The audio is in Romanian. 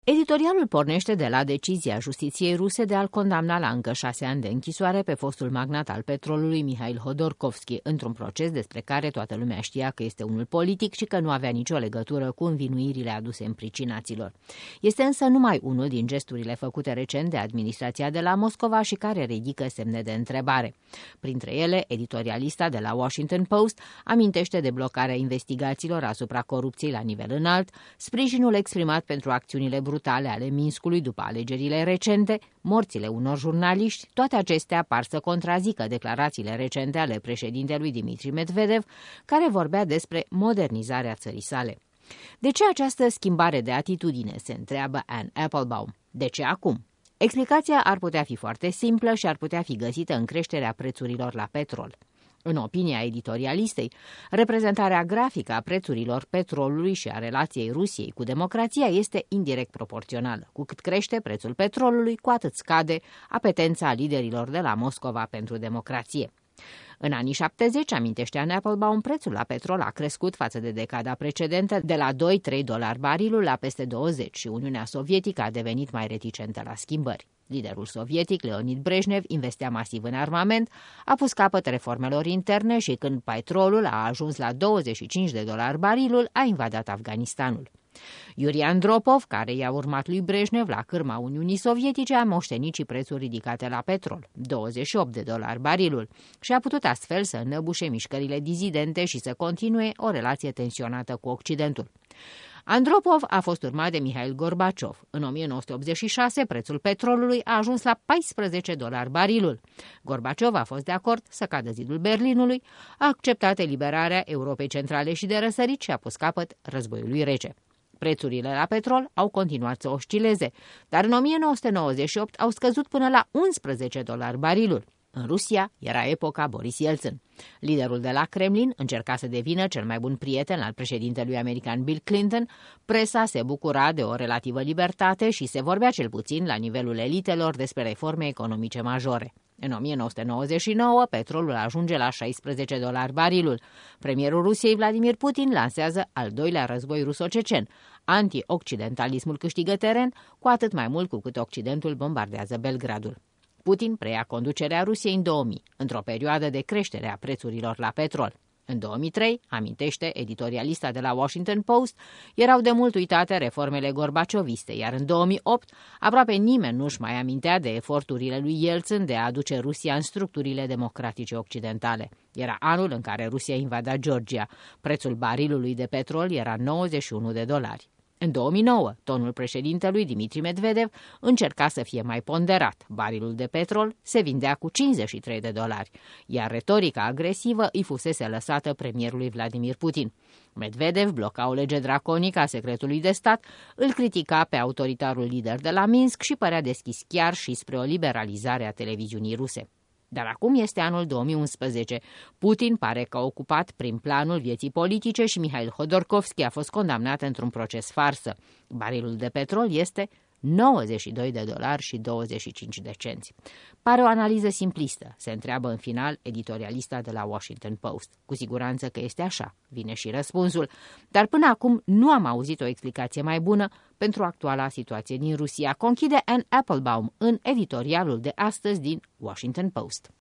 Editorialul pornește de la decizia justiției ruse de a-l condamna la încă 6 ani de închisoare pe fostul magnat al petrolului Mihail Hodorkovski, într-un proces despre care toată lumea știa că este unul politic și că nu avea nicio legătură cu învinuirile aduse împricinaților. Este însă numai unul din gesturile făcute recent de administrația de la Moscova și care ridică semne de întrebare. Printre ele, editorialista de la Washington Post amintește de blocarea investigațiilor asupra corupției la nivel înalt, sprijinul exprimat pentru acțiunile brutale ale Minskului după alegerile recente, morțile unor jurnaliști, toate acestea par să contrazică declarațiile recente ale președintelui Dmitri Medvedev, care vorbea despre modernizarea țării sale. De ce această schimbare de atitudine, se întreabă Anne Applebaum? De ce acum? Explicația ar putea fi foarte simplă și ar putea fi găsită în creșterea prețurilor la petrol. În opinia editorialistei, reprezentarea grafică a prețurilor petrolului și a relației Rusiei cu democrația este indirect proporțională. Cu cât crește prețul petrolului, cu atât scade apetența liderilor de la Moscova pentru democrație. În anii 70, amintește Anne Applebaum, prețul la petrol a crescut față de decada precedentă de la $2-3 barilul la peste 20 și Uniunea Sovietică a devenit mai reticentă la schimbări. Liderul sovietic, Leonid Brejnev, investea masiv în armament, a pus capăt reformelor interne și când petrolul a ajuns la $25 barilul, a invadat Afganistanul. Yuri Andropov, care i-a urmat lui Brejnev la cârma Uniunii Sovietice, a moștenit și prețuri ridicate la petrol, $28 barilul, și a putut astfel să înăbușe mișcările dizidente și să continue o relație tensionată cu Occidentul. Andropov a fost urmat de Mihail Gorbaciov. În 1986, prețul petrolului a ajuns la $14 barilul. Gorbaciov a fost de acord să cadă zidul Berlinului, a acceptat eliberarea Europei Centrale și de Răsărit și a pus capăt războiului rece. Prețurile la petrol au continuat să oscileze, dar în 1998 au scăzut până la $11 barilul. În Rusia era epoca Boris Yeltsin. Liderul de la Kremlin încerca să devină cel mai bun prieten al președintelui american Bill Clinton, presa se bucura de o relativă libertate și se vorbea cel puțin la nivelul elitelor despre reforme economice majore. În 1999, petrolul ajunge la $16 barilul. Premierul Rusiei, Vladimir Putin, lansează al doilea război ruso-cecen. Anti-occidentalismul câștigă teren, cu atât mai mult cu cât Occidentul bombardează Belgradul. Putin preia conducerea Rusiei în 2000, într-o perioadă de creștere a prețurilor la petrol. În 2003, amintește editorialista de la Washington Post, erau de mult uitate reformele gorbacioviste, iar în 2008 aproape nimeni nu-și mai amintea de eforturile lui Yeltsin de a aduce Rusia în structurile democratice occidentale. Era anul în care Rusia invada Georgia. Prețul barilului de petrol era $91. În 2009, tonul președintelui Dmitri Medvedev încerca să fie mai ponderat. Barilul de petrol se vindea cu $53, iar retorica agresivă îi fusese lăsată premierului Vladimir Putin. Medvedev bloca o lege draconică a secretului de stat, îl critica pe autoritarul lider de la Minsk și părea deschis chiar și spre o liberalizare a televiziunii ruse. Dar acum este anul 2011. Putin pare că a ocupat prin planul vieții politice și Mihail Hodorkovski a fost condamnat într-un proces farsă. Barilul de petrol este $92.25. Pare o analiză simplistă, se întreabă în final editorialista de la Washington Post. Cu siguranță că este așa, vine și răspunsul, dar până acum nu am auzit o explicație mai bună pentru actuala situație din Rusia, conchide Anne Applebaum în editorialul de astăzi din Washington Post.